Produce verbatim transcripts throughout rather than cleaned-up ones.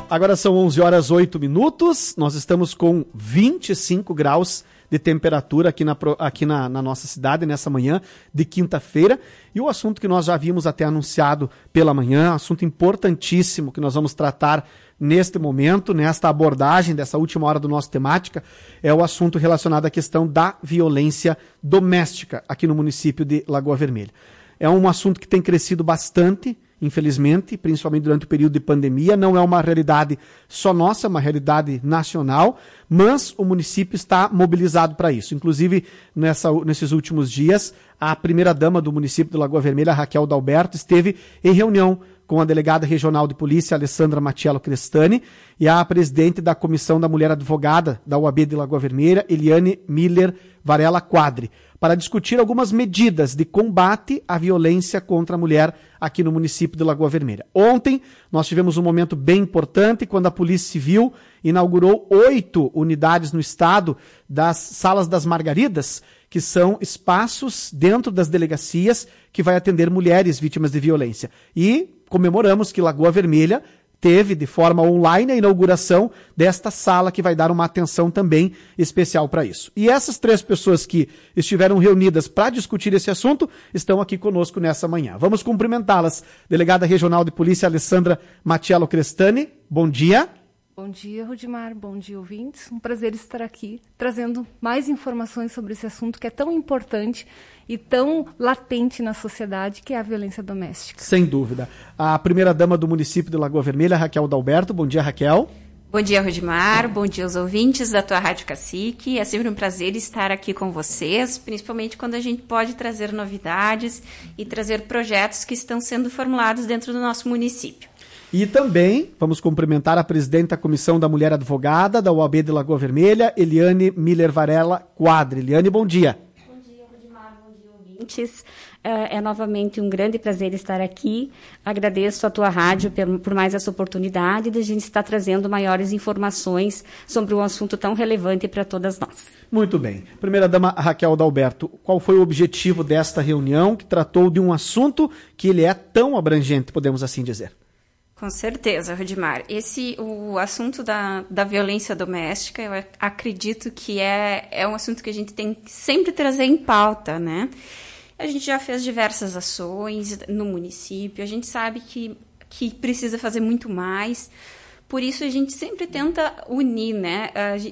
Agora são onze horas e oito minutos, nós estamos com vinte e cinco graus de temperatura aqui, na, aqui na, na nossa cidade, nessa manhã de quinta-feira. E o assunto que nós já havíamos até anunciado pela manhã, assunto importantíssimo que nós vamos tratar neste momento, nesta abordagem dessa última hora do nosso temática, é o assunto relacionado à questão da violência doméstica aqui no município de Lagoa Vermelha. É um assunto que tem crescido bastante, infelizmente, principalmente durante o período de pandemia. Não é uma realidade só nossa, é uma realidade nacional, mas o município está mobilizado para isso. Inclusive, nessa, nesses últimos dias, a primeira-dama do município de Lagoa Vermelha, Raquel Dalberto, esteve em reunião com a delegada regional de polícia, Alessandra Matiello Crestani, e a presidente da Comissão da Mulher Advogada da O A B de Lagoa Vermelha, Eliane Miller Varela Quadri, para discutir algumas medidas de combate à violência contra a mulher aqui no município de Lagoa Vermelha. Ontem, nós tivemos um momento bem importante, quando a Polícia Civil inaugurou oito unidades no estado das Salas das Margaridas, que são espaços dentro das delegacias que vai atender mulheres vítimas de violência. E comemoramos que Lagoa Vermelha teve de forma online a inauguração desta sala, que vai dar uma atenção também especial para isso. E essas três pessoas que estiveram reunidas para discutir esse assunto estão aqui conosco nessa manhã. Vamos cumprimentá-las. Delegada Regional de Polícia, Alessandra Matiello Crestani, bom dia. Bom dia, Rudimar. Bom dia, ouvintes. Um prazer estar aqui trazendo mais informações sobre esse assunto que é tão importante e tão latente na sociedade, que é a violência doméstica. Sem dúvida. A primeira-dama do município de Lagoa Vermelha, Raquel Dalberto. Bom dia, Raquel. Bom dia, Rudimar. Bom dia aos ouvintes da tua Rádio Cacique. É sempre um prazer estar aqui com vocês, principalmente quando a gente pode trazer novidades e trazer projetos que estão sendo formulados dentro do nosso município. E também vamos cumprimentar a presidente da Comissão da Mulher Advogada da O A B de Lagoa Vermelha, Eliane Miller Varela Quadri. Eliane, bom dia. Bom dia, Rudimar. Bom dia, ouvintes. É, é novamente um grande prazer estar aqui. Agradeço a tua rádio por, por mais essa oportunidade de a gente estar trazendo maiores informações sobre um assunto tão relevante para todas nós. Muito bem. Primeira-dama Raquel Dalberto, qual foi o objetivo desta reunião que tratou de um assunto que ele é tão abrangente, podemos assim dizer? Com certeza, Rudimar. Esse, o assunto da, da violência doméstica, eu acredito que é, é um assunto que a gente tem que sempre trazer em pauta, né? A gente já fez diversas ações no município, a gente sabe que, que precisa fazer muito mais, por isso a gente sempre tenta unir, né?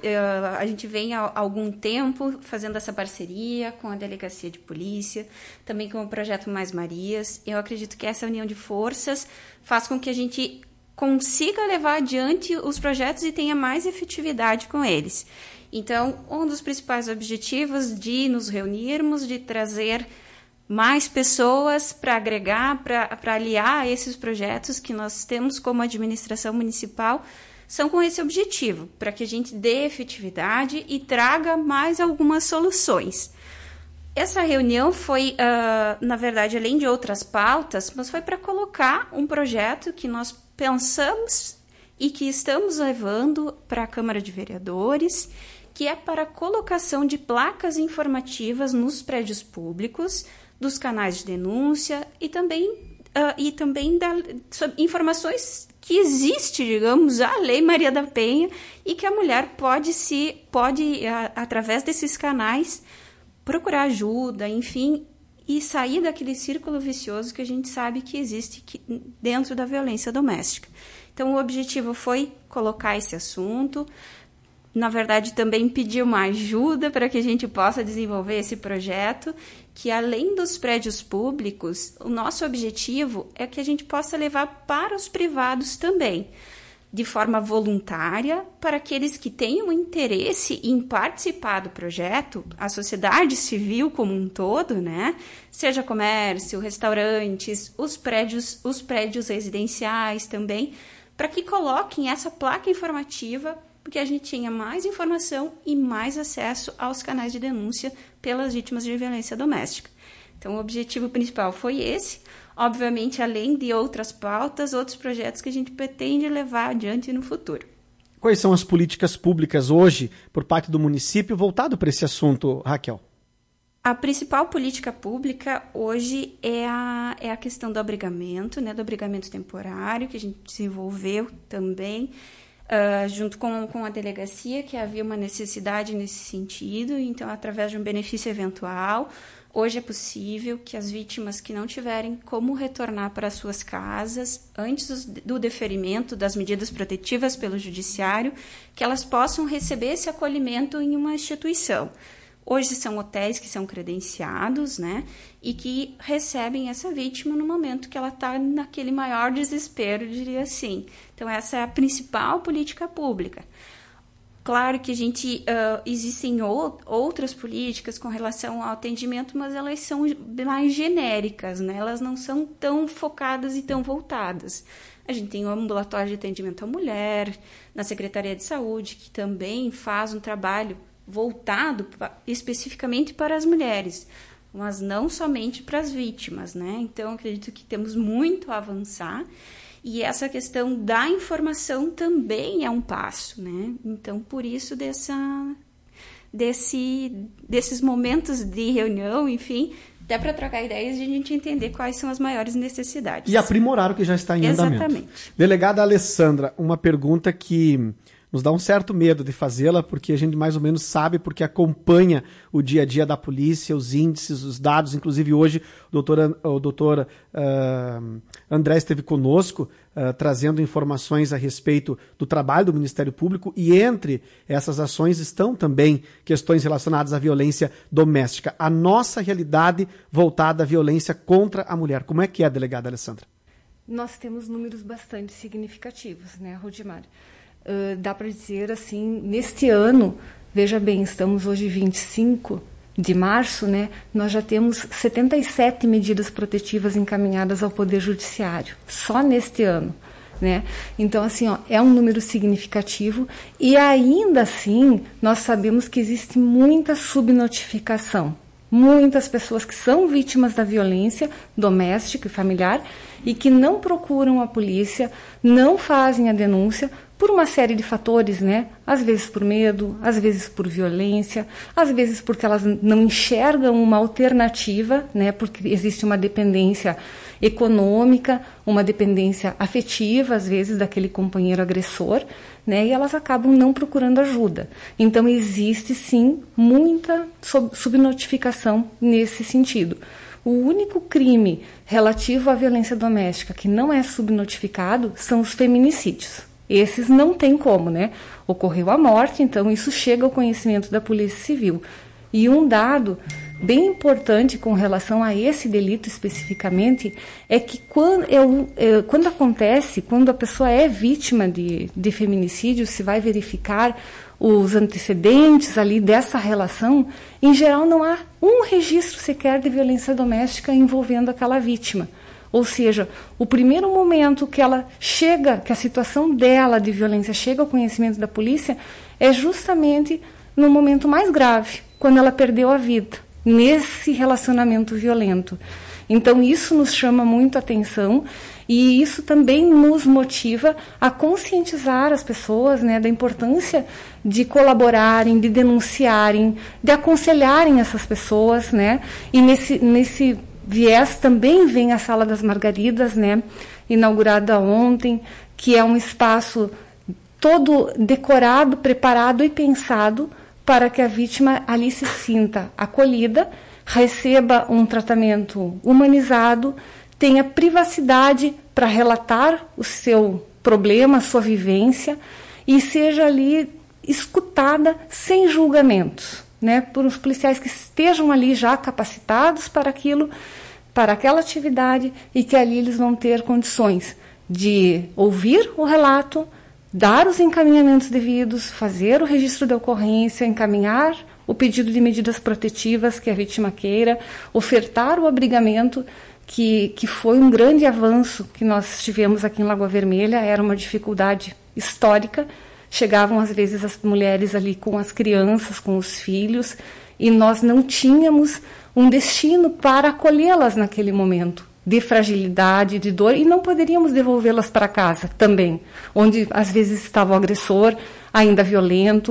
A, a gente vem há algum tempo fazendo essa parceria com a Delegacia de Polícia, também com o Projeto Mais Marias. Eu acredito que essa união de forças faz com que a gente consiga levar adiante os projetos e tenha mais efetividade com eles. Então, um dos principais objetivos de nos reunirmos, de trazer mais pessoas para agregar, para aliar a esses projetos que nós temos como administração municipal, são com esse objetivo, para que a gente dê efetividade e traga mais algumas soluções. Essa reunião foi, uh, na verdade, além de outras pautas, mas foi para colocar um projeto que nós pensamos e que estamos levando para a Câmara de Vereadores, que é para a colocação de placas informativas nos prédios públicos, dos canais de denúncia e também, uh, e também da, informações que existe, digamos, a Lei Maria da Penha e que a mulher pode, se, pode uh, através desses canais, procurar ajuda, enfim, e sair daquele círculo vicioso que a gente sabe que existe dentro da violência doméstica. Então, o objetivo foi colocar esse assunto, na verdade, também pedir uma ajuda para que a gente possa desenvolver esse projeto, que além dos prédios públicos, o nosso objetivo é que a gente possa levar para os privados também, de forma voluntária, para aqueles que tenham interesse em participar do projeto, a sociedade civil como um todo, né? Seja comércio, restaurantes, os prédios, os prédios residenciais também, para que coloquem essa placa informativa, porque a gente tenha mais informação e mais acesso aos canais de denúncia pelas vítimas de violência doméstica. Então, o objetivo principal foi esse. Obviamente, além de outras pautas, outros projetos que a gente pretende levar adiante no futuro. Quais são as políticas públicas hoje, por parte do município, voltado para esse assunto, Raquel? A principal política pública hoje é a, é a questão do abrigamento, né, do abrigamento temporário, que a gente desenvolveu também, uh, junto com, com a delegacia, que havia uma necessidade nesse sentido. Então, através de um benefício eventual, hoje é possível que as vítimas que não tiverem como retornar para suas casas antes do deferimento das medidas protetivas pelo judiciário, que elas possam receber esse acolhimento em uma instituição. Hoje são hotéis que são credenciados, né, e que recebem essa vítima no momento que ela está naquele maior desespero, diria assim. Então, essa é a principal política pública. Claro que a gente, uh, existem ou, outras políticas com relação ao atendimento, mas elas são mais genéricas, né? Elas não são tão focadas e tão voltadas. A gente tem o ambulatório de atendimento à mulher, na Secretaria de Saúde, que também faz um trabalho voltado especificamente para as mulheres, mas não somente para as vítimas, né? Então, acredito que temos muito a avançar, e essa questão da informação também é um passo, né? Então, por isso, dessa, desse, desses momentos de reunião, enfim, dá para trocar ideias e a gente entender quais são as maiores necessidades. E aprimorar o que já está em andamento. Exatamente. Delegada Alessandra, uma pergunta que nos dá um certo medo de fazê-la, porque a gente mais ou menos sabe, porque acompanha o dia a dia da polícia, os índices, os dados. Inclusive hoje o doutor, o doutor uh, André esteve conosco uh, trazendo informações a respeito do trabalho do Ministério Público, e entre essas ações estão também questões relacionadas à violência doméstica. A nossa realidade voltada à violência contra a mulher. Como é que é, delegada Alessandra? Nós temos números bastante significativos, né, Rudimar? Uh, dá para dizer assim, neste ano, veja bem, estamos hoje vinte e cinco de março, né, nós já temos setenta e sete medidas protetivas encaminhadas ao Poder Judiciário, só neste ano, né? Então, assim, ó, é um número significativo, e ainda assim nós sabemos que existe muita subnotificação, muitas pessoas que são vítimas da violência doméstica e familiar e que não procuram a polícia, não fazem a denúncia, por uma série de fatores, né? Às vezes por medo, às vezes por violência, às vezes porque elas não enxergam uma alternativa, né? Porque existe uma dependência econômica, uma dependência afetiva, às vezes, daquele companheiro agressor, né? E elas acabam não procurando ajuda. Então, existe, sim, muita subnotificação nesse sentido. O único crime relativo à violência doméstica que não é subnotificado são os feminicídios. Esses não tem como, né? Ocorreu a morte, então isso chega ao conhecimento da Polícia Civil. E um dado bem importante com relação a esse delito especificamente é que quando, é, é, quando acontece, quando a pessoa é vítima de, de feminicídio, se vai verificar os antecedentes ali dessa relação, em geral não há um registro sequer de violência doméstica envolvendo aquela vítima. Ou seja, o primeiro momento que ela chega, que a situação dela de violência chega ao conhecimento da polícia, é justamente no momento mais grave, quando ela perdeu a vida, nesse relacionamento violento. Então, isso nos chama muito a atenção e isso também nos motiva a conscientizar as pessoas, né, da importância de colaborarem, de denunciarem, de aconselharem essas pessoas, né, e nesse... nesse viés também vem a Sala das Margaridas, né, inaugurada ontem, que é um espaço todo decorado, preparado e pensado para que a vítima ali se sinta acolhida, receba um tratamento humanizado, tenha privacidade para relatar o seu problema, a sua vivência, e seja ali escutada sem julgamentos, né, por uns policiais que estejam ali já capacitados para aquilo, para aquela atividade, e que ali eles vão ter condições de ouvir o relato, dar os encaminhamentos devidos, fazer o registro da ocorrência, encaminhar o pedido de medidas protetivas que a vítima queira, ofertar o abrigamento, que, que foi um grande avanço que nós tivemos aqui em Lagoa Vermelha, era uma dificuldade histórica. Chegavam, às vezes, as mulheres ali com as crianças, com os filhos, e nós não tínhamos um destino para acolhê-las naquele momento de fragilidade, de dor, e não poderíamos devolvê-las para casa também, onde, às vezes, estava o agressor ainda violento,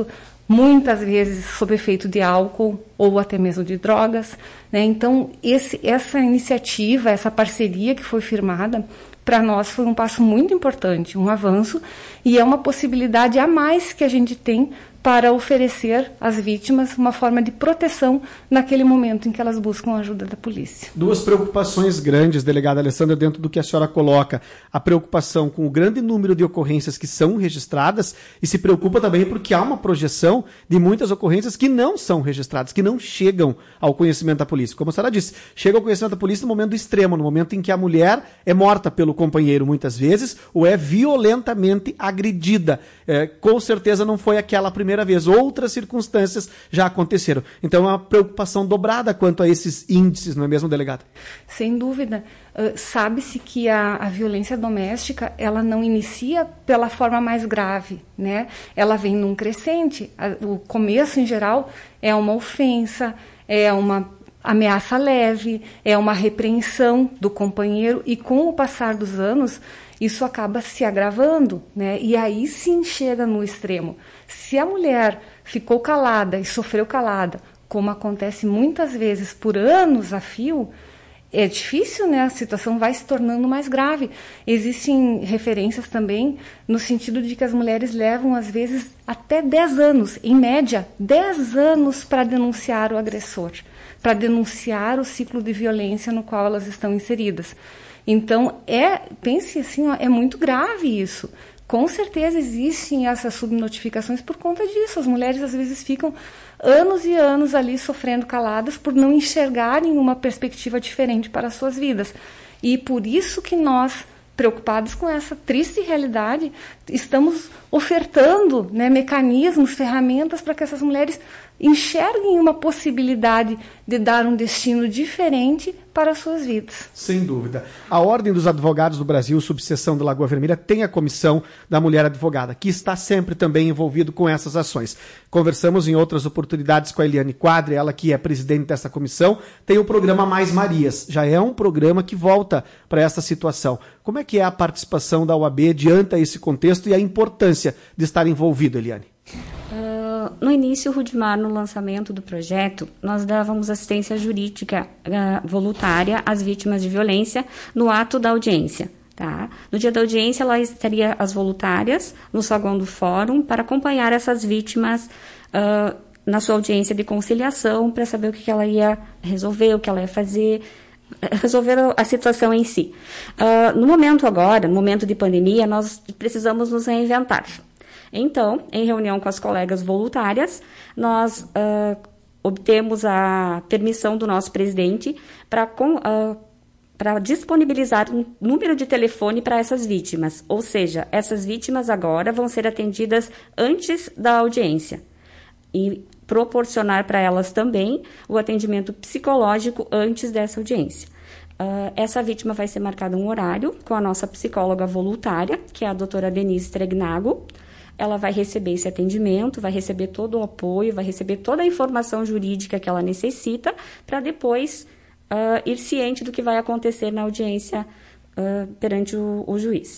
muitas vezes sob efeito de álcool ou até mesmo de drogas, né? Então, esse, essa iniciativa, essa parceria que foi firmada, para nós foi um passo muito importante, um avanço, e é uma possibilidade a mais que a gente tem para oferecer às vítimas uma forma de proteção naquele momento em que elas buscam a ajuda da polícia. Duas preocupações grandes, delegada Alessandra, dentro do que a senhora coloca. A preocupação com o grande número de ocorrências que são registradas e se preocupa também porque há uma projeção de muitas ocorrências que não são registradas, que não chegam ao conhecimento da polícia. Como a senhora disse, chega ao conhecimento da polícia no momento extremo, no momento em que a mulher é morta pelo companheiro muitas vezes ou é violentamente agredida. É, com certeza não foi aquela primeira vez, outras circunstâncias já aconteceram. Então é uma preocupação dobrada quanto a esses índices, não é mesmo, delegado? Sem dúvida. Uh, sabe-se que a, a violência doméstica, ela não inicia pela forma mais grave, né? Ela vem num crescente. A, o começo, em geral, é uma ofensa, é uma ameaça leve, é uma repreensão do companheiro, e com o passar dos anos, isso acaba se agravando, né? E aí sim chega no extremo. Se a mulher ficou calada e sofreu calada, como acontece muitas vezes por anos a fio, é difícil, né? A situação vai se tornando mais grave. Existem referências também no sentido de que as mulheres levam, às vezes, até dez anos, em média, dez anos para denunciar o agressor, para denunciar o ciclo de violência no qual elas estão inseridas. Então, é, pense assim, ó, é muito grave isso. Com certeza existem essas subnotificações por conta disso. As mulheres, às vezes, ficam anos e anos ali sofrendo caladas por não enxergarem uma perspectiva diferente para as suas vidas. E por isso que nós, preocupados com essa triste realidade, estamos ofertando, né, mecanismos, ferramentas para que essas mulheres enxerguem uma possibilidade de dar um destino diferente para as suas vidas. Sem dúvida. A Ordem dos Advogados do Brasil, subseção da Lagoa Vermelha, tem a Comissão da Mulher Advogada, que está sempre também envolvido com essas ações. Conversamos em outras oportunidades com a Eliane Quadri, ela que é presidente dessa comissão, tem o programa Mais Marias, já é um programa que volta para essa situação. Como é que é a participação da O A B diante a esse contexto e a importância de estar envolvido, Eliane? Uh, no início, Rudimar, no lançamento do projeto, nós dávamos assistência jurídica uh, voluntária às vítimas de violência no ato da audiência. Tá? No dia da audiência, lá estaria as voluntárias no saguão do fórum para acompanhar essas vítimas uh, na sua audiência de conciliação, para saber o que ela ia resolver, o que ela ia fazer, resolver a situação em si. Uh, no momento agora, no momento de pandemia, nós precisamos nos reinventar. Então, em reunião com as colegas voluntárias, nós uh, obtemos a permissão do nosso presidente para uh, para disponibilizar um número de telefone para essas vítimas. Ou seja, essas vítimas agora vão ser atendidas antes da audiência e proporcionar para elas também o atendimento psicológico antes dessa audiência. Uh, essa vítima vai ser marcada um horário com a nossa psicóloga voluntária, que é a doutora Denise Tregnago. Ela vai receber esse atendimento, vai receber todo o apoio, vai receber toda a informação jurídica que ela necessita para depois uh, ir ciente do que vai acontecer na audiência uh, perante o, o juiz.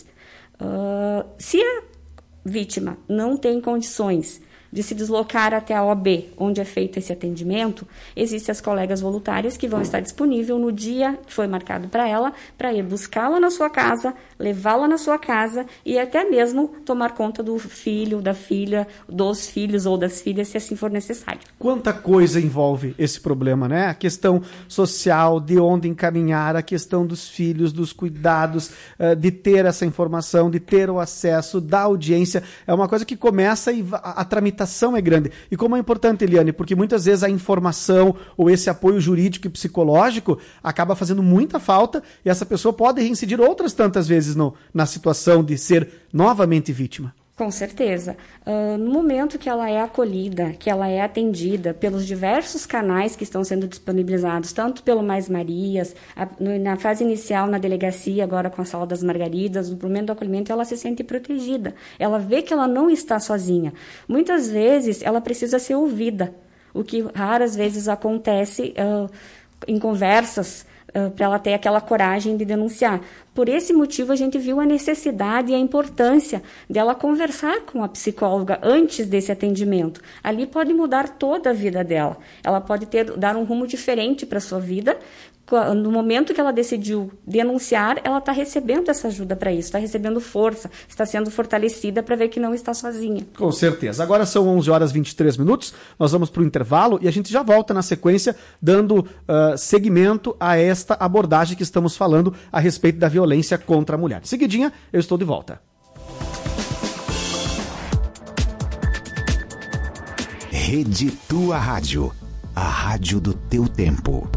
Uh, se a vítima não tem condições de se deslocar até a O A B, onde é feito esse atendimento, existem as colegas voluntárias que vão estar disponíveis no dia que foi marcado para ela, para ir buscá-la na sua casa, levá-la na sua casa e até mesmo tomar conta do filho, da filha, dos filhos ou das filhas, se assim for necessário. Quanta coisa envolve esse problema, né? A questão social, de onde encaminhar, a questão dos filhos, dos cuidados, de ter essa informação, de ter o acesso, da audiência. É uma coisa que começa e a tramitação é grande. E como é importante, Eliane, porque muitas vezes a informação ou esse apoio jurídico e psicológico acaba fazendo muita falta e essa pessoa pode reincidir outras tantas vezes no, na situação de ser novamente vítima. Com certeza. Uh, no momento que ela é acolhida, que ela é atendida pelos diversos canais que estão sendo disponibilizados, tanto pelo Mais Marias, a, no, na fase inicial na delegacia, agora com a Sala das Margaridas, no momento do acolhimento, ela se sente protegida. Ela vê que ela não está sozinha. Muitas vezes, ela precisa ser ouvida, o que raras vezes acontece uh, em conversas uh, para ela ter aquela coragem de denunciar. Por esse motivo, a gente viu a necessidade e a importância dela conversar com a psicóloga antes desse atendimento. Ali pode mudar toda a vida dela. Ela pode ter, dar um rumo diferente para a sua vida. No momento que ela decidiu denunciar, ela está recebendo essa ajuda para isso, está recebendo força, está sendo fortalecida para ver que não está sozinha. Com certeza. Agora são onze horas e vinte e três minutos, nós vamos para o intervalo e a gente já volta na sequência dando uh, seguimento a esta abordagem que estamos falando a respeito da violência contra a mulher. Seguidinha, eu estou de volta. Rede Tua Rádio, a rádio do teu tempo.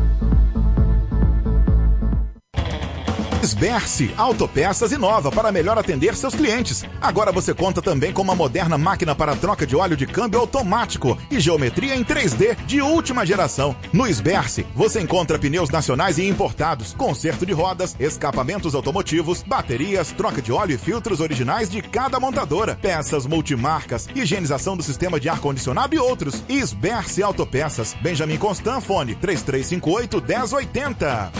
Sberce, autopeças inova para melhor atender seus clientes. Agora você conta também com uma moderna máquina para troca de óleo de câmbio automático e geometria em três D de última geração. No Sberce, você encontra pneus nacionais e importados, conserto de rodas, escapamentos automotivos, baterias, troca de óleo e filtros originais de cada montadora, peças multimarcas, higienização do sistema de ar-condicionado e outros. Sberce Autopeças, Benjamin Constant, fone três três cinco oito, um zero oito zero.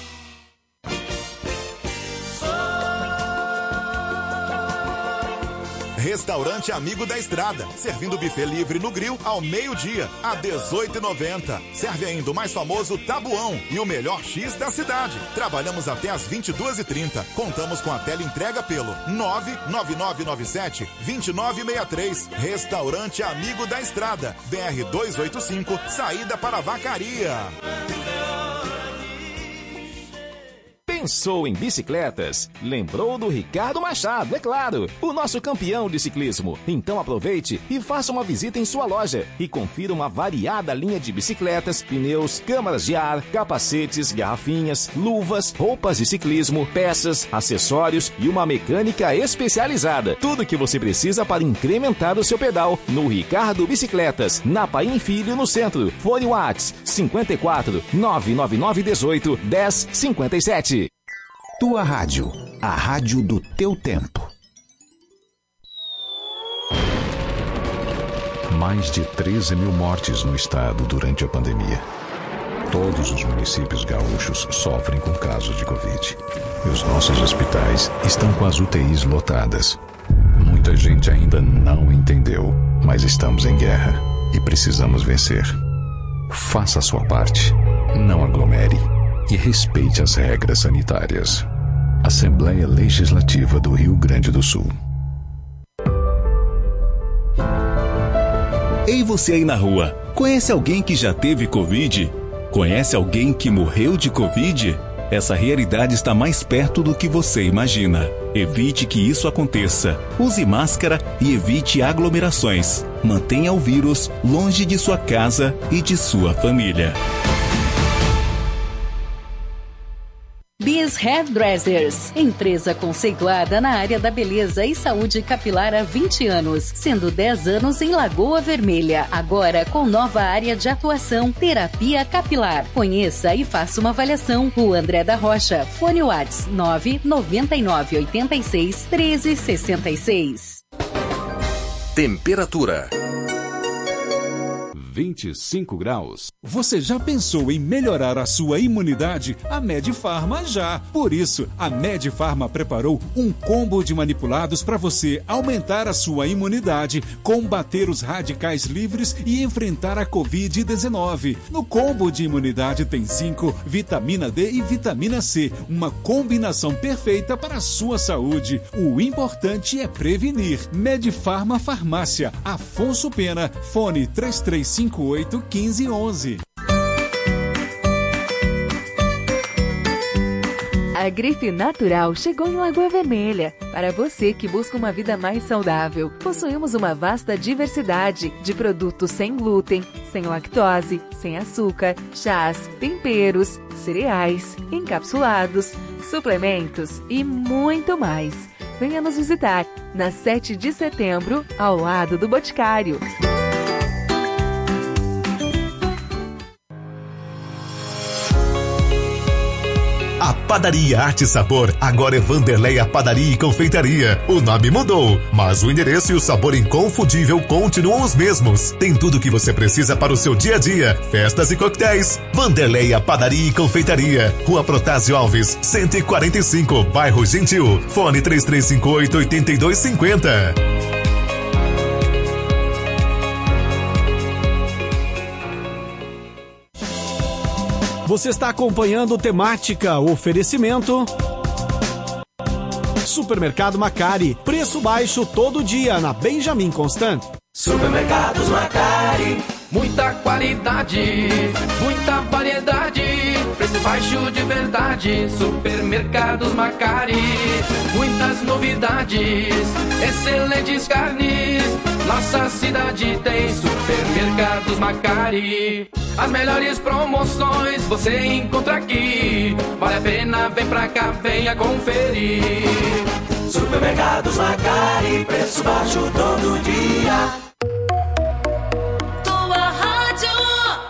Restaurante Amigo da Estrada, servindo buffet livre no grill ao meio-dia, a dezoito reais e noventa centavos. Serve ainda o mais famoso tabuão e o melhor X da cidade. Trabalhamos até às vinte e duas e trinta. Contamos com a teleentrega pelo nove nove nove nove sete, dois nove seis três. Restaurante Amigo da Estrada, B R duzentos e oitenta e cinco, saída para Vacaria. Pensou em bicicletas? Lembrou do Ricardo Machado, é claro, o nosso campeão de ciclismo. Então aproveite e faça uma visita em sua loja e confira uma variada linha de bicicletas, pneus, câmaras de ar, capacetes, garrafinhas, luvas, roupas de ciclismo, peças, acessórios e uma mecânica especializada. Tudo que você precisa para incrementar o seu pedal no Ricardo Bicicletas, na Paim Filho, no centro. Fone WhatsApp cinco quatro, nove nove nove um oito, um zero cinco sete. Tua Rádio, a rádio do teu tempo. Mais de treze mil mortes no estado durante a pandemia. Todos os municípios gaúchos sofrem com casos de Covid. E os nossos hospitais estão com as U T Is lotadas. Muita gente ainda não entendeu, mas estamos em guerra e precisamos vencer. Faça a sua parte, não aglomere e respeite as regras sanitárias. Assembleia Legislativa do Rio Grande do Sul. Ei, você aí na rua, conhece alguém que já teve Covid? Conhece alguém que morreu de Covid? Essa realidade está mais perto do que você imagina. Evite que isso aconteça. Use máscara e evite aglomerações. Mantenha o vírus longe de sua casa e de sua família. Biz Hairdressers, empresa conceituada na área da beleza e saúde capilar há vinte anos, sendo dez anos em Lagoa Vermelha. Agora com nova área de atuação, terapia capilar. Conheça e faça uma avaliação. Rua André da Rocha, fone WhatsApp nove nove nove oito seis, um três seis seis. Temperatura vinte e cinco graus. Você já pensou em melhorar a sua imunidade? A Medifarma já. Por isso, a Medifarma preparou um combo de manipulados para você aumentar a sua imunidade, combater os radicais livres e enfrentar a covid dezenove. No combo de imunidade tem zinco, vitamina D e vitamina C, uma combinação perfeita para a sua saúde. O importante é prevenir. Medifarma Farmácia, Afonso Pena, fone três três cinco oito, um cinco um um. A Grife Natural chegou em Lagoa Vermelha. Para você que busca uma vida mais saudável, possuímos uma vasta diversidade de produtos sem glúten, sem lactose, sem açúcar, chás, temperos, cereais, encapsulados, suplementos e muito mais. Venha nos visitar na sete de setembro, ao lado do Boticário. A Padaria Arte e Sabor agora é Vanderleia Padaria e Confeitaria. O nome mudou, mas o endereço e o sabor inconfundível continuam os mesmos. Tem tudo o que você precisa para o seu dia a dia, festas e coquetéis. Vanderleia Padaria e Confeitaria, Rua Protásio Alves, cento e quarenta e cinco, Bairro Gentil. Fone três três cinco oito, oito dois cinco zero. Você está acompanhando Temática, oferecimento Supermercado Macari, preço baixo todo dia na Benjamin Constant. Supermercados Macari, muita qualidade, muita variedade, preço baixo de verdade. Supermercados Macari, muitas novidades, excelentes carnes. Nossa cidade tem Supermercados Macari. As melhores promoções você encontra aqui. Vale a pena, vem pra cá, venha conferir. Supermercados Macari, preço baixo todo dia. Tua rádio.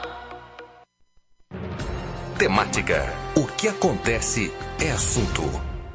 Temática. O que acontece é assunto.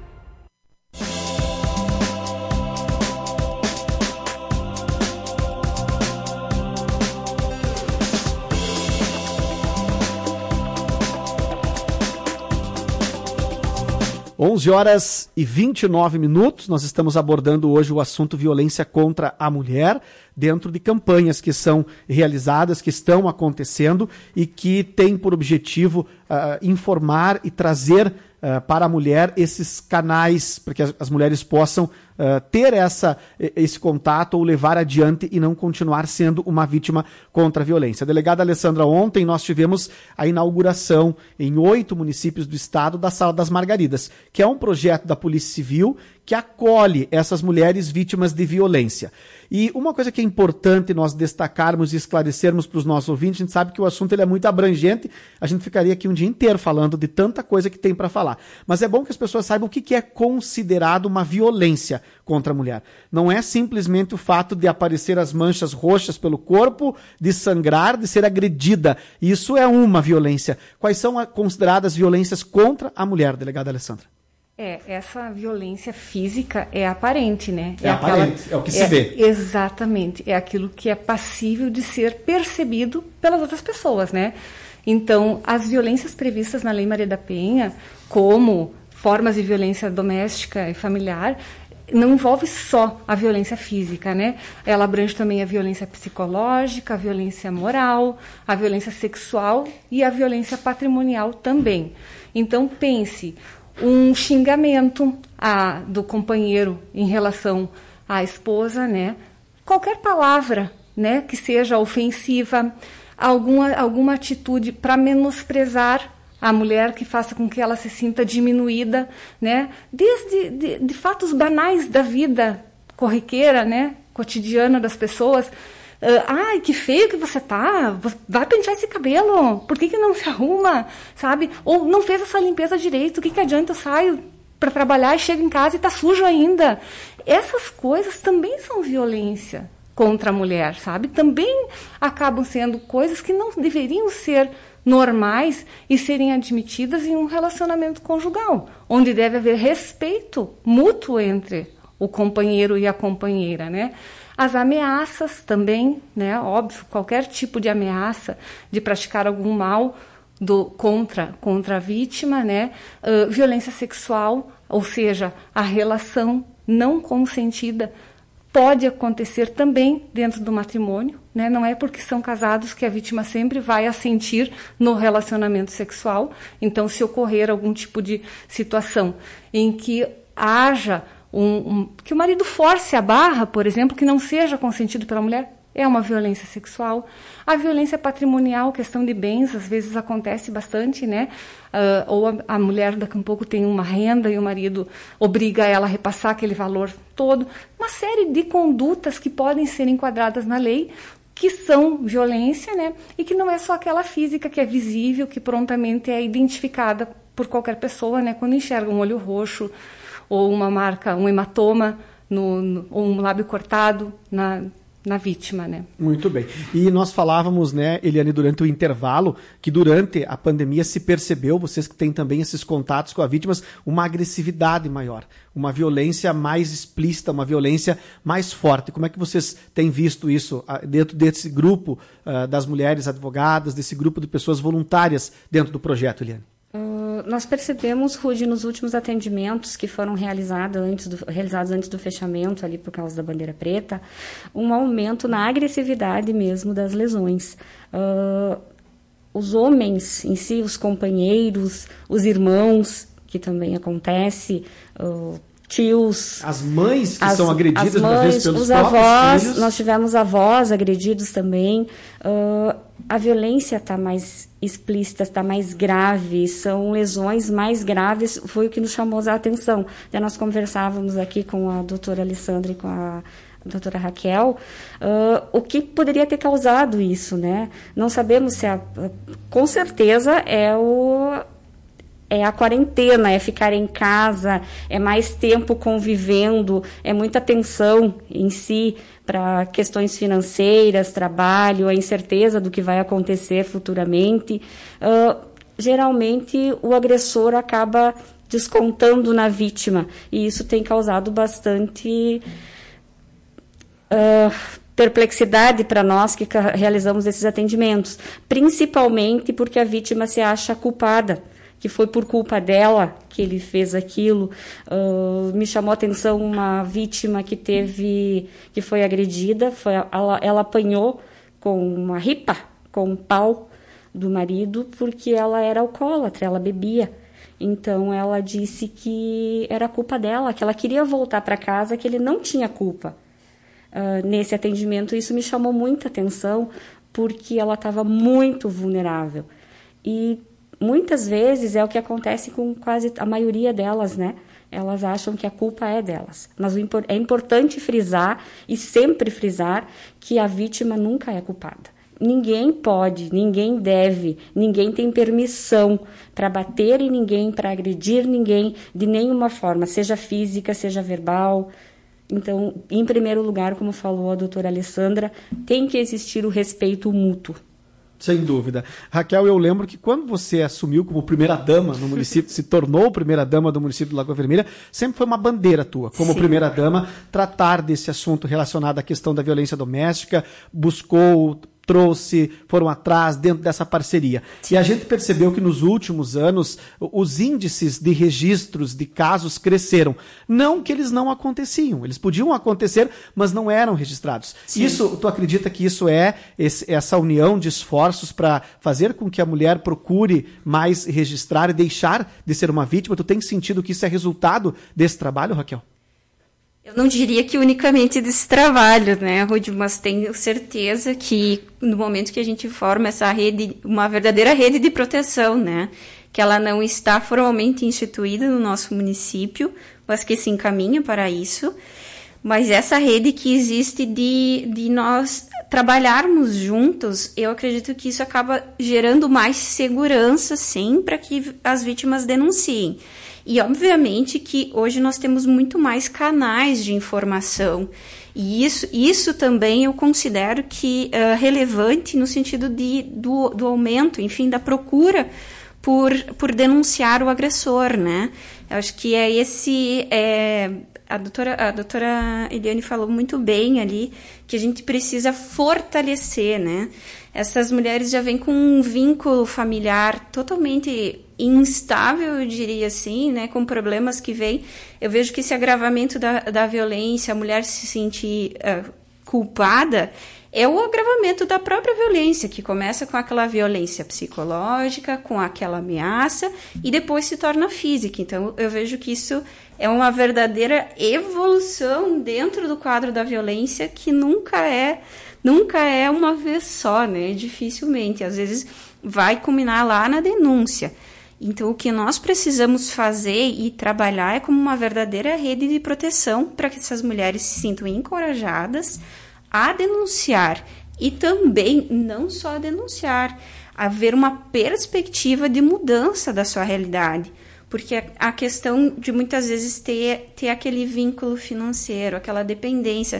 onze horas e vinte e nove minutos, nós estamos abordando hoje o assunto violência contra a mulher, dentro de campanhas que são realizadas, que estão acontecendo e que têm por objetivo uh, informar e trazer uh, para a mulher esses canais, para que as, as mulheres possam uh, ter essa, esse contato ou levar adiante e não continuar sendo uma vítima contra a violência. A delegada Alessandra, ontem nós tivemos a inauguração em oito municípios do estado da Sala das Margaridas, que é um projeto da Polícia Civil que acolhe essas mulheres vítimas de violência. E uma coisa que é importante nós destacarmos e esclarecermos para os nossos ouvintes, a gente sabe que o assunto ele é muito abrangente, a gente ficaria aqui um dia inteiro falando de tanta coisa que tem para falar. Mas é bom que as pessoas saibam o que é considerado uma violência contra a mulher. Não é simplesmente o fato de aparecer as manchas roxas pelo corpo, de sangrar, de ser agredida. Isso é uma violência. Quais são consideradas violências contra a mulher, delegada Alessandra? É, essa violência física é aparente, né? É, é aparente, aquela, é o que se é, vê. Exatamente, é aquilo que é passível de ser percebido pelas outras pessoas, né? Então, as violências previstas na Lei Maria da Penha, como formas de violência doméstica e familiar, não envolve só a violência física, né? Ela abrange também a violência psicológica, a violência moral, a violência sexual e a violência patrimonial também. Então, pense... um xingamento a, do companheiro em relação à esposa, né? Qualquer palavra, né, que seja ofensiva, alguma, alguma atitude para menosprezar a mulher, que faça com que ela se sinta diminuída, né? Desde de, de fatos banais da vida corriqueira, né, cotidiana das pessoas. Uh, ai, que feio que você tá, vai pentear esse cabelo, por que que não se arruma, sabe? Ou não fez essa limpeza direito, o que que adianta, eu saio para trabalhar e chego em casa e tá sujo ainda. Essas coisas também são violência contra a mulher, sabe? Também acabam sendo coisas que não deveriam ser normais e serem admitidas em um relacionamento conjugal, onde deve haver respeito mútuo entre o companheiro e a companheira, né? As ameaças também, né? Óbvio, qualquer tipo de ameaça de praticar algum mal do, contra, contra a vítima, né? Uh, violência sexual, ou seja, a relação não consentida pode acontecer também dentro do matrimônio, né? Não é porque são casados que a vítima sempre vai assentir no relacionamento sexual. Então, se ocorrer algum tipo de situação em que haja Um, um, que o marido force a barra, por exemplo, que não seja consentido pela mulher, é uma violência sexual. A violência patrimonial, questão de bens, às vezes acontece bastante, né? Uh, ou a, a mulher daqui a um pouco tem uma renda e o marido obriga ela a repassar aquele valor todo. Uma série de condutas que podem ser enquadradas na lei, que são violência, né? E que não é só aquela física que é visível, que prontamente é identificada por qualquer pessoa, né? Quando enxerga um olho roxo, ou uma marca, um hematoma, no, no, ou um lábio cortado na, na vítima, né? Muito bem. E nós falávamos, né, Eliane, durante o intervalo, que durante a pandemia se percebeu, vocês que têm também esses contatos com as vítimas, uma agressividade maior, uma violência mais explícita, uma violência mais forte. Como é que vocês têm visto isso dentro desse grupo uh, das mulheres advogadas, desse grupo de pessoas voluntárias dentro do projeto, Eliane? Uh, nós percebemos, Rudy, nos últimos atendimentos que foram realizados antes, do, realizados antes do fechamento, ali por causa da bandeira preta, um aumento na agressividade mesmo das lesões. Uh, os homens em si, os companheiros, os irmãos, que também acontece, uh, tios... As mães que as, são agredidas, as mães, muitas vezes, pelos os avós, filhos. Nós tivemos avós agredidos também. Uh, a violência está mais explícita, está mais grave, são lesões mais graves, foi o que nos chamou a atenção. Já nós conversávamos aqui com a doutora Alessandra e com a doutora Raquel, uh, o que poderia ter causado isso, né? Não sabemos se a, com certeza é o é a quarentena, é ficar em casa, é mais tempo convivendo, é muita tensão em si para questões financeiras, trabalho, a incerteza do que vai acontecer futuramente. Uh, geralmente, o agressor acaba descontando na vítima, e isso tem causado bastante uh, perplexidade para nós que realizamos esses atendimentos, principalmente porque a vítima se acha culpada, que foi por culpa dela que ele fez aquilo. Uh, me chamou a atenção uma vítima que teve, que foi agredida, foi, ela, ela apanhou com uma ripa, com um pau do marido, porque ela era alcoólatra, ela bebia. Então ela disse que era culpa dela, que ela queria voltar para casa, que ele não tinha culpa. Uh, nesse atendimento isso me chamou muita atenção, porque ela estava muito vulnerável. E muitas vezes é o que acontece com quase a maioria delas, né? Elas acham que a culpa é delas. Mas é importante frisar, e sempre frisar, que a vítima nunca é culpada. Ninguém pode, ninguém deve, ninguém tem permissão para bater em ninguém, para agredir ninguém, de nenhuma forma, seja física, seja verbal. Então, em primeiro lugar, como falou a doutora Alessandra, tem que existir o respeito mútuo. Sem dúvida. Raquel, eu lembro que quando você assumiu como primeira-dama no município, se tornou primeira-dama do município de Lagoa Vermelha, sempre foi uma bandeira tua, como primeira-dama, tratar desse assunto relacionado à questão da violência doméstica, buscou, trouxe, foram atrás dentro dessa parceria. Sim. E a gente percebeu que nos últimos anos os índices de registros de casos cresceram. Não que eles não aconteciam, eles podiam acontecer, mas não eram registrados. Sim. Isso, tu acredita que isso é esse, essa união de esforços para fazer com que a mulher procure mais registrar e deixar de ser uma vítima? Tu tem sentido que isso é resultado desse trabalho, Raquel? Eu não diria que unicamente desse trabalho, né, Rudy, mas tenho certeza que no momento que a gente forma essa rede, uma verdadeira rede de proteção, né, que ela não está formalmente instituída no nosso município, mas que se encaminha para isso, mas essa rede que existe de, de nós trabalharmos juntos, eu acredito que isso acaba gerando mais segurança, sim, para que as vítimas denunciem. E, obviamente, que hoje nós temos muito mais canais de informação. E isso, isso também eu considero que é uh, relevante no sentido de, do, do aumento, enfim, da procura por, por denunciar o agressor, né? Eu acho que é esse... É, a doutora, a doutora Eliane falou muito bem ali que a gente precisa fortalecer, né? Essas mulheres já vêm com um vínculo familiar totalmente instável, eu diria assim, né? Com problemas que vêm. Eu vejo que esse agravamento da, da violência, a mulher se sentir uh, culpada, é o agravamento da própria violência, que começa com aquela violência psicológica, com aquela ameaça, e depois se torna física. Então, eu vejo que isso é uma verdadeira evolução dentro do quadro da violência, que nunca é, nunca é uma vez só, né? Dificilmente. Às vezes vai culminar lá na denúncia. Então, o que nós precisamos fazer e trabalhar é como uma verdadeira rede de proteção para que essas mulheres se sintam encorajadas a denunciar e também não só a denunciar, haver uma perspectiva de mudança da sua realidade, porque a questão de muitas vezes ter, ter aquele vínculo financeiro, aquela dependência,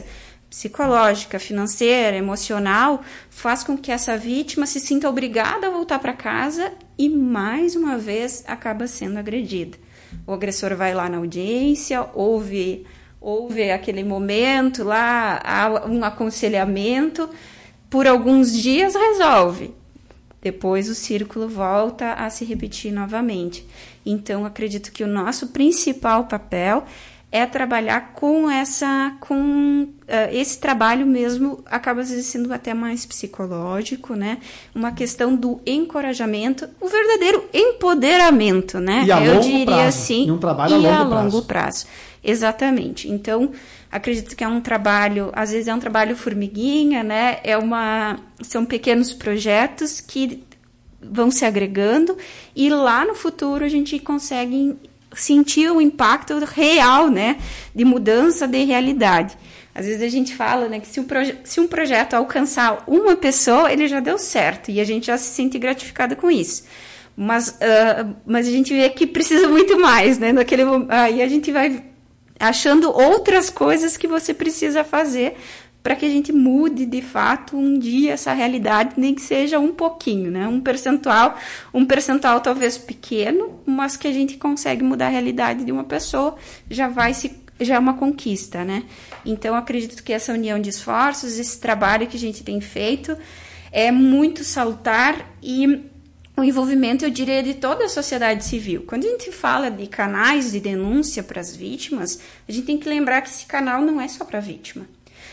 psicológica, financeira, emocional, faz com que essa vítima se sinta obrigada a voltar para casa e, mais uma vez, acaba sendo agredida. O agressor vai lá na audiência, ouve, ouve aquele momento lá, há um aconselhamento, por alguns dias resolve. Depois o círculo volta a se repetir novamente. Então, acredito que o nosso principal papel é trabalhar com essa, com uh, esse trabalho mesmo, acaba às vezes sendo até mais psicológico, né? Uma questão do encorajamento, o verdadeiro empoderamento, né? E a Eu longo diria prazo. assim, E um trabalho a e longo a longo prazo. prazo. Exatamente. Então, acredito que é um trabalho, às vezes é um trabalho formiguinha, né? É uma, são pequenos projetos que vão se agregando e lá no futuro a gente consegue sentir o impacto real, né, de mudança de realidade. Às vezes a gente fala, né, que se um, proje- se um projeto alcançar uma pessoa, ele já deu certo e a gente já se sente gratificada com isso. Mas, uh, mas a gente vê que precisa muito mais, né, naquele, aí a gente vai achando outras coisas que você precisa fazer para que a gente mude, de fato, um dia essa realidade, nem que seja um pouquinho, né? Um percentual, um percentual talvez pequeno, mas que a gente consegue mudar a realidade de uma pessoa, já vai se, já é uma conquista, né? Então, acredito que essa união de esforços, esse trabalho que a gente tem feito, é muito salutar e o envolvimento, eu diria, de toda a sociedade civil. Quando a gente fala de canais de denúncia para as vítimas, a gente tem que lembrar que esse canal não é só para a vítima.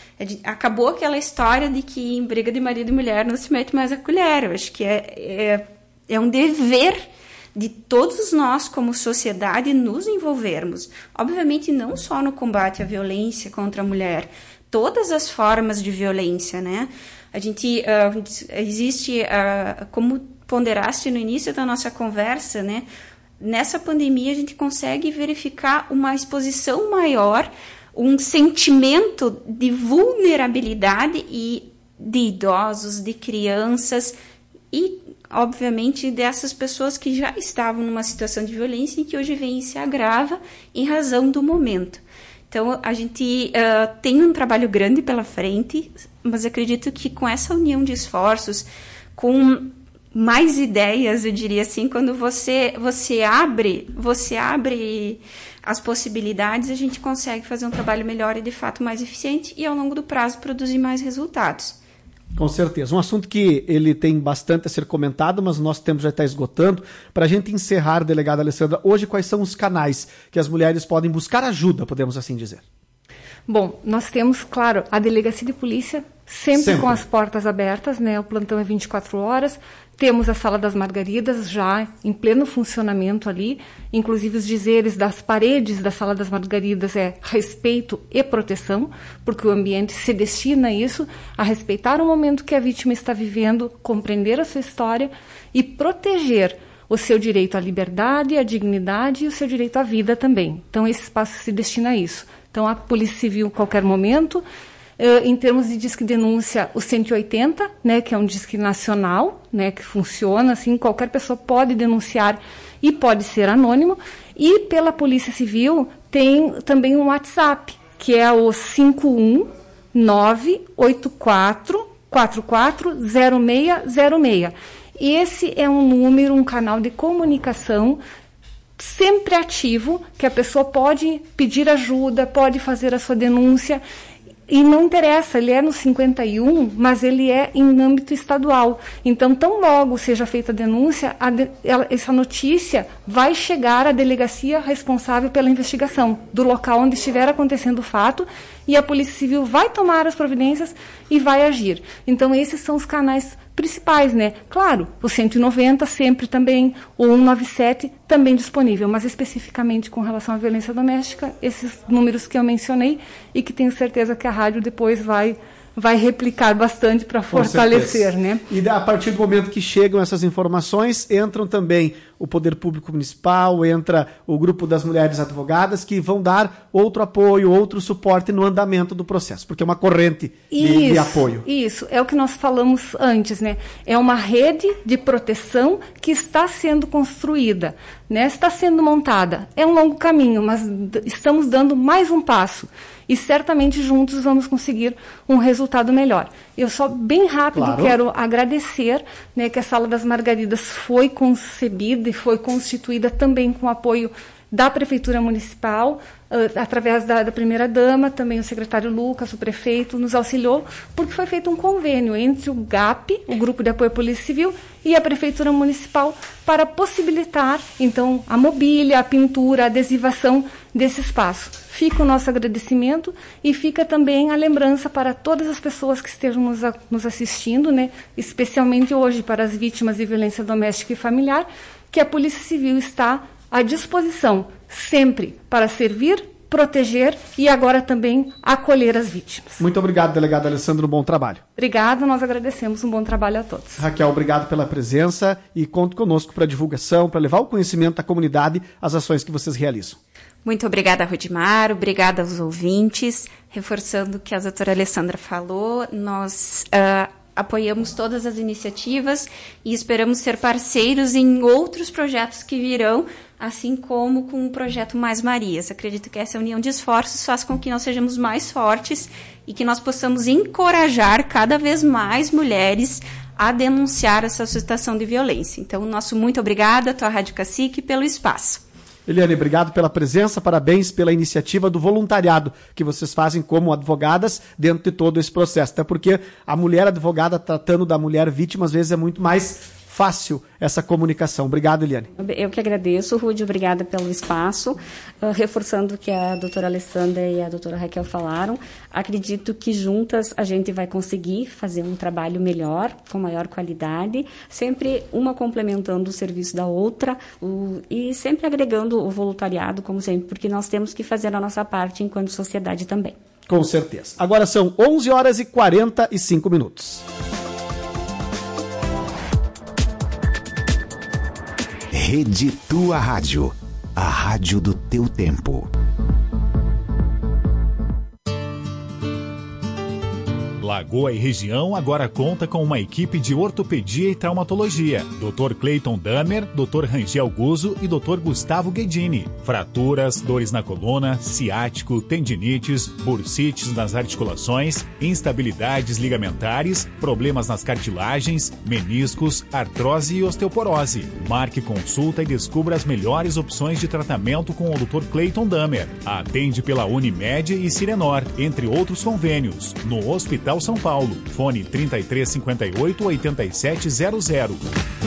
Acabou aquela história de que em briga de marido e mulher não se mete mais a colher. Eu acho que é, é, é um dever de todos nós, como sociedade, nos envolvermos. Obviamente, não só no combate à violência contra a mulher, todas as formas de violência, né? A gente, uh, existe, uh, como ponderaste no início da nossa conversa, né? Nessa pandemia, a gente consegue verificar uma exposição maior, um sentimento de vulnerabilidade e de idosos, de crianças e, obviamente, dessas pessoas que já estavam numa situação de violência e que hoje vem e se agrava em razão do momento. Então, a gente uh, tem um trabalho grande pela frente, mas acredito que com essa união de esforços, com mais ideias, eu diria assim, quando você, você abre, você abre as possibilidades, a gente consegue fazer um trabalho melhor e, de fato, mais eficiente e, ao longo do prazo, produzir mais resultados. Com certeza. Um assunto que ele tem bastante a ser comentado, mas o nosso tempo já está esgotando. Para a gente encerrar, delegada Alessandra, hoje quais são os canais que as mulheres podem buscar ajuda, podemos assim dizer? Bom, nós temos, claro, a Delegacia de Polícia, sempre, sempre com as portas abertas, né? O plantão é vinte e quatro horas. Temos a Sala das Margaridas já em pleno funcionamento ali. Inclusive, os dizeres das paredes da Sala das Margaridas é respeito e proteção, porque o ambiente se destina a isso, a respeitar o momento que a vítima está vivendo, compreender a sua história e proteger o seu direito à liberdade, à dignidade e o seu direito à vida também. Então, esse espaço se destina a isso. Então, a Polícia Civil, a qualquer momento. Uh, em termos de disque denúncia, o cento e oitenta, né, que é um disque nacional, né, que funciona, assim, qualquer pessoa pode denunciar e pode ser anônimo. E pela Polícia Civil tem também um WhatsApp, que é o cinco um nove oito quatro quatro quatro zero seis zero seis. Esse é um número, um canal de comunicação sempre ativo, que a pessoa pode pedir ajuda, pode fazer a sua denúncia. E não interessa, ele é no cinquenta e um, mas ele é em âmbito estadual. Então, tão logo seja feita a denúncia, a de, ela, essa notícia vai chegar à delegacia responsável pela investigação do local onde estiver acontecendo o fato, e a Polícia Civil vai tomar as providências e vai agir. Então, esses são os canais principais, né? Claro, o cento e noventa sempre também, o cento e noventa e sete também disponível, mas especificamente com relação à violência doméstica, esses números que eu mencionei e que tenho certeza que a rádio depois vai, vai replicar bastante para fortalecer, né? E a partir do momento que chegam essas informações, entram também o Poder Público Municipal, entra o grupo das mulheres advogadas, que vão dar outro apoio, outro suporte no andamento do processo, porque é uma corrente de, isso, de apoio. Isso, é o que nós falamos antes, né? É uma rede de proteção que está sendo construída, né? Está sendo montada. É um longo caminho, mas d- estamos dando mais um passo. E certamente juntos vamos conseguir um resultado melhor. Eu só bem rápido Claro. quero agradecer, né, que a Sala das Margaridas foi concebida e foi constituída também com o apoio da Prefeitura Municipal, uh, através da, da primeira-dama, também o secretário Lucas, o prefeito, nos auxiliou, porque foi feito um convênio entre o GAP, o Grupo de Apoio à Polícia Civil, e a Prefeitura Municipal para possibilitar, então, a mobília, a pintura, a adesivação desse espaço. Fica o nosso agradecimento e fica também a lembrança para todas as pessoas que estejam nos, a, nos assistindo, né, especialmente hoje para as vítimas de violência doméstica e familiar, que a Polícia Civil está à disposição, sempre, para servir, proteger e agora também acolher as vítimas. Muito obrigado, delegado Alessandro, um bom trabalho. Obrigada, nós agradecemos, um bom trabalho a todos. Raquel, obrigado pela presença e conte conosco para divulgação, para levar o conhecimento à comunidade, as ações que vocês realizam. Muito obrigada, Rudimar, obrigada aos ouvintes. Reforçando o que a doutora Alessandra falou, nós uh, apoiamos todas as iniciativas e esperamos ser parceiros em outros projetos que virão, assim como com o projeto Mais Marias. Acredito que essa união de esforços faz com que nós sejamos mais fortes e que nós possamos encorajar cada vez mais mulheres a denunciar essa situação de violência. Então, nosso muito obrigada, tua Rádio Cacique, pelo espaço. Eliane, obrigado pela presença, parabéns pela iniciativa do voluntariado que vocês fazem como advogadas dentro de todo esse processo. Até porque a mulher advogada tratando da mulher vítima, às vezes é muito mais fácil essa comunicação. Obrigado, Eliane. Eu que agradeço, Rudy, obrigada pelo espaço. Uh, reforçando o que a doutora Alessandra e a doutora Raquel falaram, acredito que juntas a gente vai conseguir fazer um trabalho melhor, com maior qualidade, sempre uma complementando o serviço da outra o, e sempre agregando o voluntariado, como sempre, porque nós temos que fazer a nossa parte enquanto sociedade também. Com certeza. Agora são onze horas e quarenta e cinco minutos. Rede Tua Rádio, a rádio do teu tempo. Lagoa e região agora conta com uma equipe de ortopedia e traumatologia. doutor Cleiton Damer, doutor Rangel Guzzo e doutor Gustavo Guedini. Fraturas, dores na coluna, ciático, tendinites, bursites nas articulações, instabilidades ligamentares, problemas nas cartilagens, meniscos, artrose e osteoporose. Marque consulta e descubra as melhores opções de tratamento com o doutor Cleiton Damer. Atende pela Unimed e Sirenor, entre outros convênios, no Hospital São Paulo. Fone trinta e três cinquenta e oito, oitenta e sete zero zero.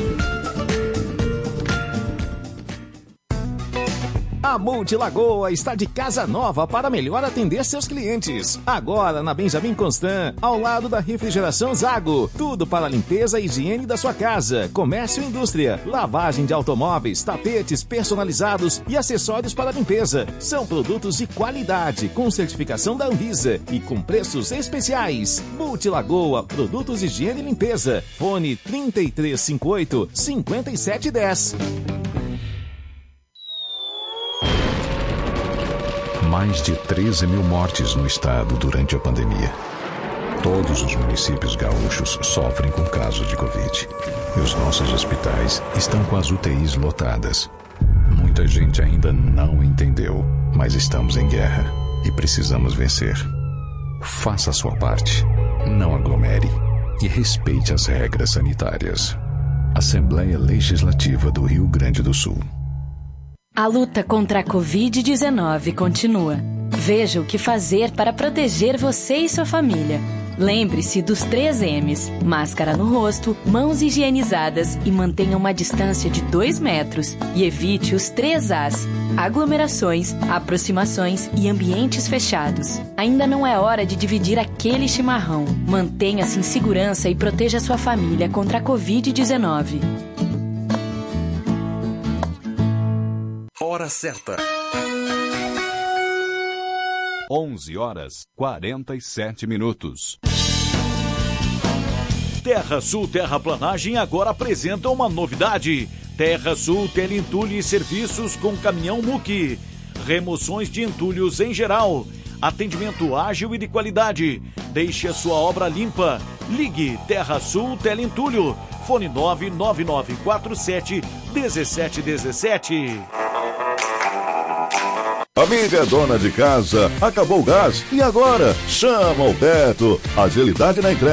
A Monte Lagoa está de casa nova para melhor atender seus clientes. Agora na Benjamin Constant, ao lado da Refrigeração Zago. Tudo para a limpeza e higiene da sua casa, comércio e indústria, lavagem de automóveis, tapetes personalizados e acessórios para limpeza. São produtos de qualidade, com certificação da Anvisa e com preços especiais. Monte Lagoa, produtos de higiene e limpeza. Fone trinta e três cinquenta e oito, cinquenta e sete dez. Mais de treze mil mortes no estado durante a pandemia. Todos os municípios gaúchos sofrem com casos de Covid. E os nossos hospitais estão com as U T Is lotadas. Muita gente ainda não entendeu, mas estamos em guerra e precisamos vencer. Faça a sua parte, não aglomere e respeite as regras sanitárias. Assembleia Legislativa do Rio Grande do Sul. A luta contra a covid dezenove continua. Veja o que fazer para proteger você e sua família. Lembre-se dos três M's: máscara no rosto, mãos higienizadas e mantenha uma distância de dois metros. E evite os três A's: aglomerações, aproximações e ambientes fechados. Ainda não é hora de dividir aquele chimarrão. Mantenha-se em segurança e proteja sua família contra a covid dezenove. Hora certa. onze horas quarenta e sete minutos. Terra Sul Terraplanagem agora apresenta uma novidade. Terra Sul Teleentulho e Serviços com caminhão Muque. Remoções de entulhos em geral. Atendimento ágil e de qualidade. Deixe a sua obra limpa. Ligue Terra Sul Teleentulho. Fone nove nove nove quatro sete um sete um sete. Amiga dona de casa, acabou o gás e agora? Chama o Beto. Agilidade na entrega.